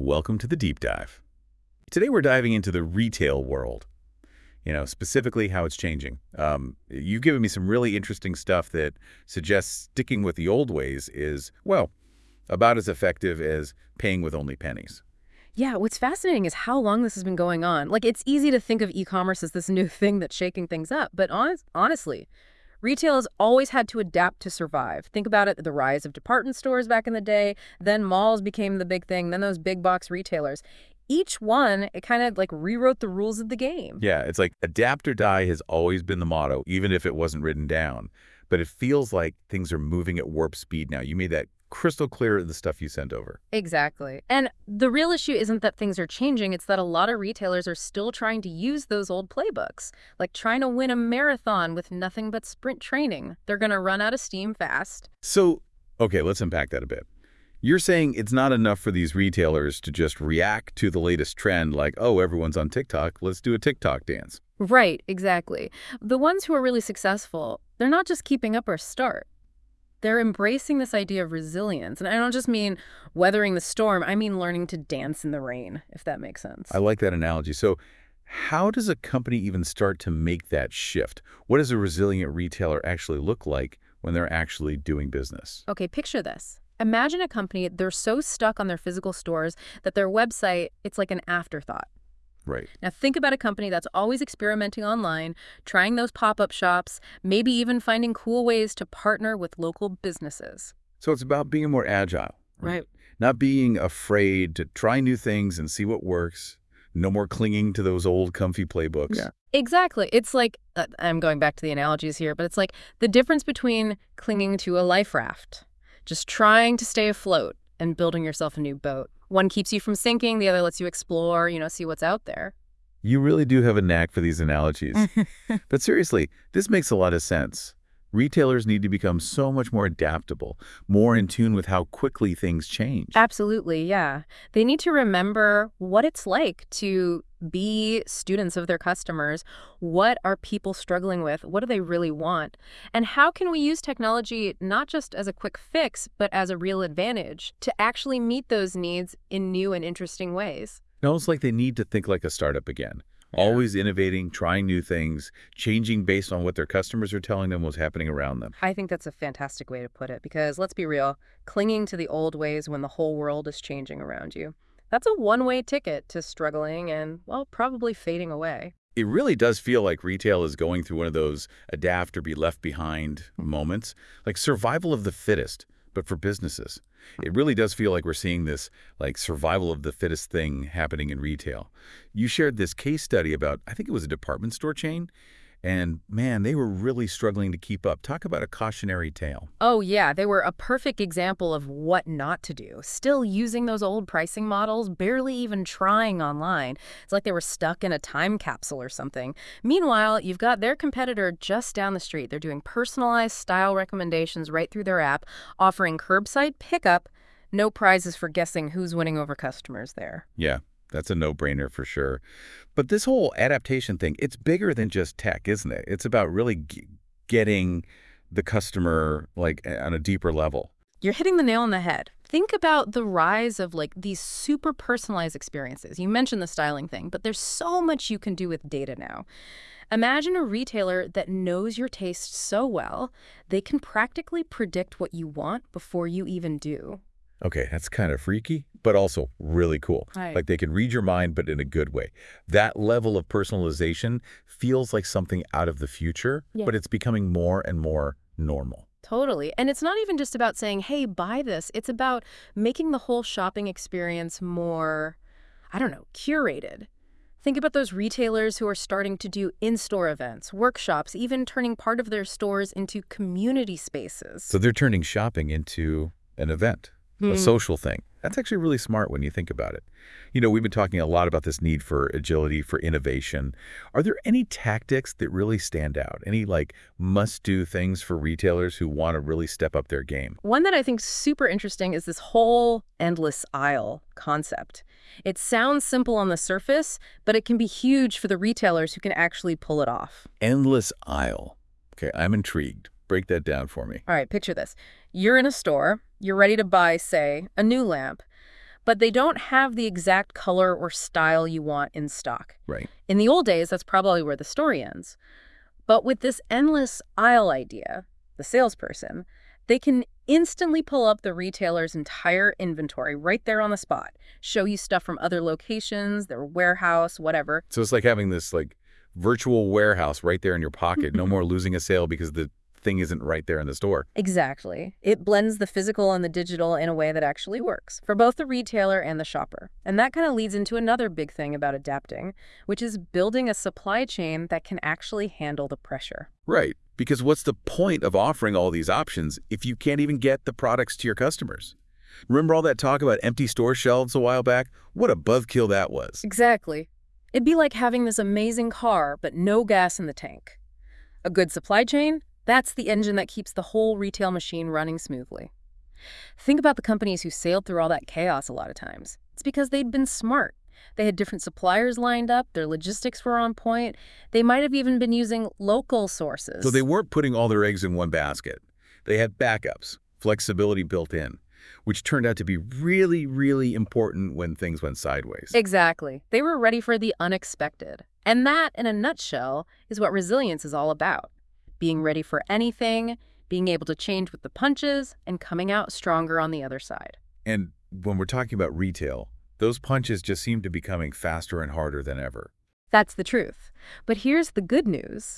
Welcome to the deep dive. Today we're diving into the retail world, specifically how it's changing. You've given me some really interesting stuff that suggests sticking with the old ways is, well, about as effective as paying with only pennies. Yeah, what's fascinating is how long this has been going on. Like, it's easy to think of e-commerce as this new thing that's shaking things up, but honestly, retail has always had to adapt to survive. Think about it, the rise of department stores back in the day, then malls became the big thing, then those big box retailers. Each one, it kind of like rewrote the rules of the game. Yeah, it's like adapt or die has always been the motto, even if it wasn't written down. But it feels like things are moving at warp speed now. You made that crystal clear in the stuff you sent over. Exactly. And the real issue isn't that things are changing, it's that a lot of retailers are still trying to use those old playbooks, like trying to win a marathon with nothing but sprint training. They're going to run out of steam fast. So, okay, let's unpack that a bit. You're saying it's not enough for these retailers to just react to the latest trend like, oh, everyone's on TikTok, let's do a TikTok dance. Right, exactly. The ones who are really successful, they're not just keeping up or start. They're embracing this idea of resilience. And I don't just mean weathering the storm, I mean learning to dance in the rain, if that makes sense. I like that analogy. So how does a company even start to make that shift? What does a resilient retailer actually look like when they're actually doing business? Okay, picture this. Imagine a company, they're so stuck on their physical stores that their website, it's like an afterthought. Right. Now think about a company that's always experimenting online, trying those pop-up shops, maybe even finding cool ways to partner with local businesses. So it's about being more agile, right? Right. Not being afraid to try new things and see what works. No more clinging to those old comfy playbooks. Yeah. Exactly. It's like, I'm going back to the analogies here, but it's like the difference between clinging to a life raft, just trying to stay afloat and building yourself a new boat. One keeps you from sinking, the other lets you explore, see what's out there. You really do have a knack for these analogies. But seriously, this makes a lot of sense. Retailers need to become so much more adaptable, more in tune with how quickly things change. Absolutely, yeah. They need to remember what it's like to be students of their customers. What are people struggling with? What do they really want? And how can we use technology not just as a quick fix, but as a real advantage to actually meet those needs in new and interesting ways? It's almost like they need to think like a startup again. Always innovating, trying new things, changing based on what their customers are telling them what's happening around them. I think that's a fantastic way to put it because let's be real, clinging to the old ways when the whole world is changing around you. That's a one-way ticket to struggling and, well, probably fading away. It really does feel like retail is going through one of those adapt or be left behind moments, like survival of the fittest, but for businesses. It really does feel like we're seeing this like survival of the fittest thing happening in retail. You shared this case study about, I think it was a department store chain, and man, they were really struggling to keep up. Talk about a cautionary tale. Oh, yeah, they were a perfect example of what not to do. Still using those old pricing models, barely even trying online. It's like they were stuck in a time capsule or something. Meanwhile, you've got their competitor just down the street. They're doing personalized style recommendations right through their app, offering curbside pickup, no prizes for guessing who's winning over customers there. Yeah, that's a no-brainer for sure. But this whole adaptation thing, it's bigger than just tech, isn't it? It's about really getting the customer like on a deeper level. You're hitting the nail on the head. Think about the rise of like these super personalized experiences. You mentioned the styling thing, but there's so much you can do with data now. Imagine a retailer that knows your taste so well, they can practically predict what you want before you even do. Okay, that's kind of freaky, but also really cool. Right. Like they can read your mind, but in a good way. That level of personalization feels like something out of the future, Yeah. but it's becoming more and more normal. Totally. And it's not even just about saying, hey, buy this. It's about making the whole shopping experience more, I don't know, curated. Think about those retailers who are starting to do in-store events, workshops, even turning part of their stores into community spaces. So they're turning shopping into an event, a social thing. That's actually really smart when you think about it. We've been talking a lot about this need for agility, for innovation. Are there any tactics that really stand out? Any like must-do things for retailers who want to really step up their game? One that I think is super interesting is this whole endless aisle concept. It sounds simple on the surface, but it can be huge for the retailers who can actually pull it off. Endless aisle. Okay, I'm intrigued. Break that down for me. All right, picture this. You're in a store. You're ready to buy, say, a new lamp. but they don't have the exact color or style you want in stock. Right. In the old days, that's probably where the story ends. But with this endless aisle idea, the salesperson, they can instantly pull up the retailer's entire inventory right there on the spot, show you stuff from other locations, their warehouse, whatever. So it's like having this like virtual warehouse right there in your pocket. No more losing a sale because the thing isn't right there in the store. Exactly. It blends the physical and the digital in a way that actually works for both the retailer and the shopper. And that kind of leads into another big thing about adapting, which is building a supply chain that can actually handle the pressure. Right. Because what's the point of offering all these options if you can't even get the products to your customers? Remember all that talk about empty store shelves a while back? What a buzzkill that was. Exactly. It'd be like having this amazing car, but no gas in the tank. A good supply chain? That's the engine that keeps the whole retail machine running smoothly. Think about the companies who sailed through all that chaos a lot of times. It's because they'd been smart. They had different suppliers lined up, their logistics were on point. They might have even been using local sources. So they weren't putting all their eggs in one basket. They had backups, flexibility built in, which turned out to be really, really important when things went sideways. Exactly. They were ready for the unexpected. And that, in a nutshell, is what resilience is all about. Being ready for anything, being able to change with the punches, and coming out stronger on the other side. And when we're talking about retail, those punches just seem to be coming faster and harder than ever. That's the truth. But here's the good news.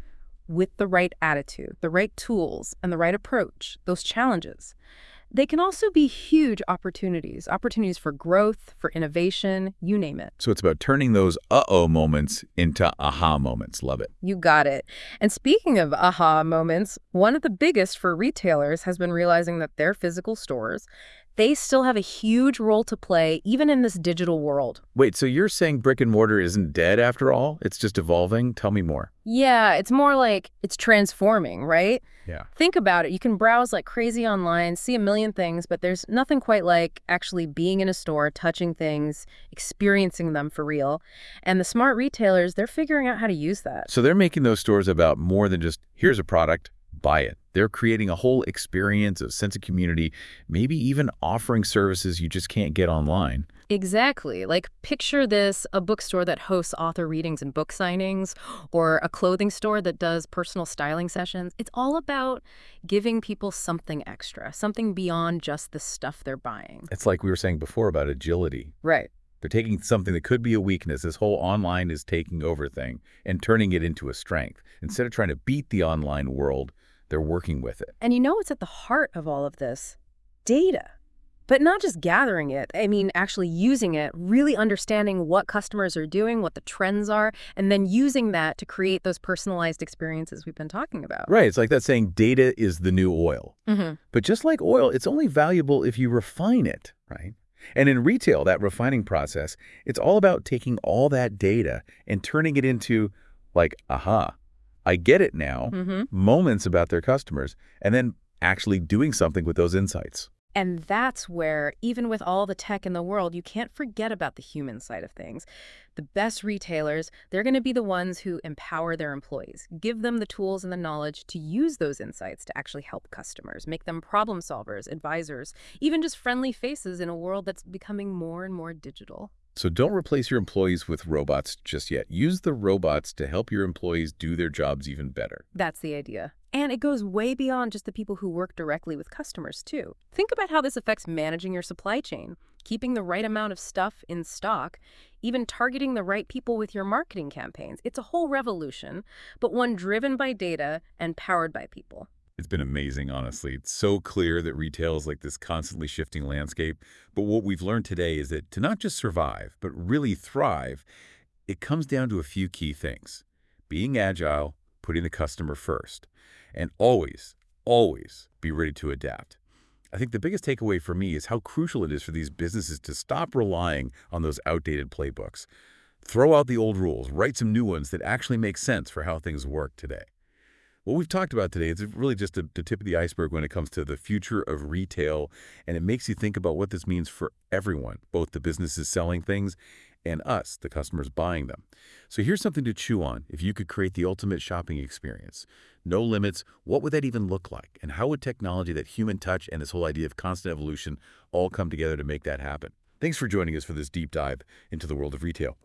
With the right attitude, the right tools, and the right approach, those challenges, they can also be huge opportunities. Opportunities for growth, for innovation, you name it. So it's about turning those uh-oh moments into aha moments. Love it. You got it. And speaking of aha moments, one of the biggest for retailers has been realizing that their physical stores, they still have a huge role to play even in this digital world. Wait, so you're saying brick and mortar isn't dead after all? It's just evolving? Tell me more. Yeah, it's more like it's transforming, right? Yeah. Think about it. You can browse like crazy online, see a million things, but there's nothing quite like actually being in a store, touching things, experiencing them for real. And the smart retailers, they're figuring out how to use that. So they're making those stores about more than just, here's a product, buy it. They're creating a whole experience, a sense of community, maybe even offering services you just can't get online. Exactly. Like picture this, a bookstore that hosts author readings and book signings, or a clothing store that does personal styling sessions. It's all about giving people something extra, something beyond just the stuff they're buying. It's like we were saying before about agility. Right. They're taking something that could be a weakness, this whole online is taking over thing, and turning it into a strength. Instead of trying to beat the online world, they're working with it. And you know what's at the heart of all of this? Data. But not just gathering it, I mean actually using it, really understanding what customers are doing, what the trends are, and then using that to create those personalized experiences we've been talking about. Right, it's like that saying data is the new oil. Mm-hmm. But just like oil, it's only valuable if you refine it, right? And in retail, that refining process, it's all about taking all that data and turning it into like, aha, I get it now, moments about their customers, and then actually doing something with those insights. And that's where, even with all the tech in the world, you can't forget about the human side of things. The best retailers, they're going to be the ones who empower their employees, give them the tools and the knowledge to use those insights to actually help customers, make them problem solvers, advisors, even just friendly faces in a world that's becoming more and more digital. So don't replace your employees with robots just yet. Use the robots to help your employees do their jobs even better. That's the idea. And it goes way beyond just the people who work directly with customers, too. Think about how this affects managing your supply chain, keeping the right amount of stuff in stock, even targeting the right people with your marketing campaigns. It's a whole revolution, but one driven by data and powered by people. It's been amazing, honestly. It's so clear that retail is like this constantly shifting landscape. But what we've learned today is that to not just survive, but really thrive, it comes down to a few key things. Being agile, putting the customer first, and always, always be ready to adapt. I think the biggest takeaway for me is how crucial it is for these businesses to stop relying on those outdated playbooks. Throw out the old rules, write some new ones that actually make sense for how things work today. What we've talked about today is really just the tip of the iceberg when it comes to the future of retail, and it makes you think about what this means for everyone, both the businesses selling things and us, the customers buying them. So here's something to chew on. If you could create the ultimate shopping experience, no limits, what would that even look like? And how would technology, that human touch, and this whole idea of constant evolution all come together to make that happen? Thanks for joining us for this deep dive into the world of retail.